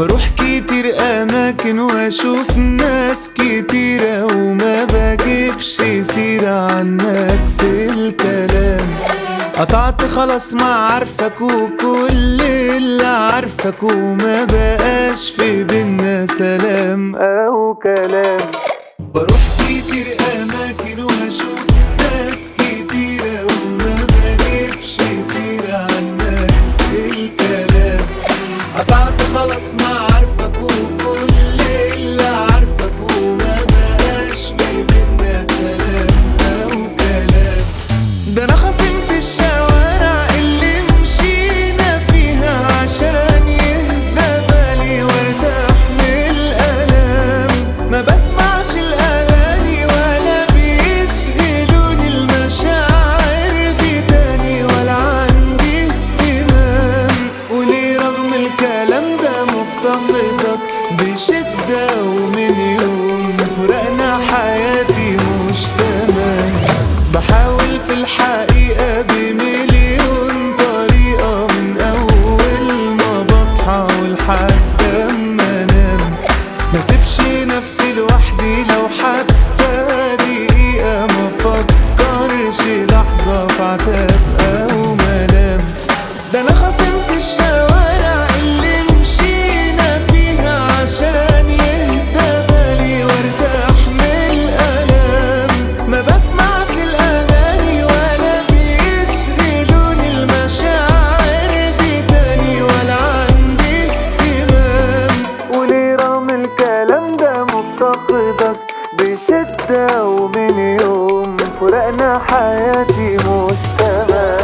بروح كتير اماكن واشوف ناس كتيرة وما بجيبش سيرة عنك في الكلام. قطعت خلاص ما عارفك وكل اللي عارفك وما بقاش في بينا سلام او كلام. بروح كتير اماكن واشوف ناس كتيرة وما بجيبش سيرة عنك في الكلام. قطعت خلاص ما عارفك وكل اللي عارفك وما بقاش في بينا سلام او كلام. ده انا خصمت الشوارع اللي مشينا فيها عشان يهدى بالي وارتاح من الالام. ما بسمعش الاغاني ولا بيشغلوني المشاعر دي تاني ولا عندي اهتمام. وليه رغم الكلام ده مفتقدك بشدة ومن يوم فرقنا حياتي مش تمام. بحاول في الحقيقة بمليون طريقة من أول ما بصحى ولحد أما أنام. ما سيبش نفسي لوحدي لو حتى دقيقة، ما فكرش لحظة في عتاب أو ملام. ده أنا خصمت الشوارع اللي مشينا فيها عشان يهدى بالي وارتاح من الألام. ما بسمعش الأغاني ولا بيشغلوني المشاعر دي تاني ولا عندي اهتمام. وليه رغم الكلام ده مفتقدك بشدة ومن يوم فرقنا حياتي مش تمام.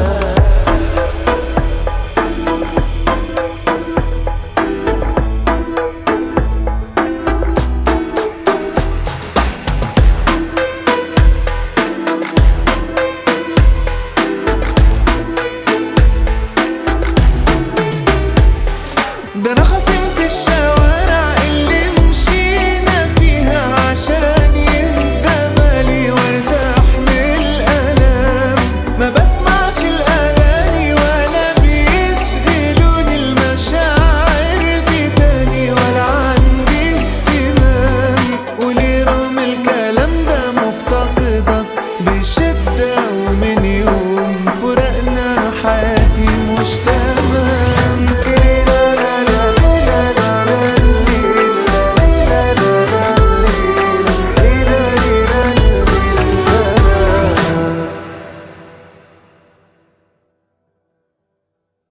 ده انا خصمت الشوارع اللي مشينا فيها عشان يهدى بالي وارتاح من الالام. ما بسمعش الاغاني ولا بيشغلوني المشاعر دي تاني ولا عندي اهتمام. وليه رغم الكلام ده مفتقدك بشدة ومن يوم فرقنا حياتي مش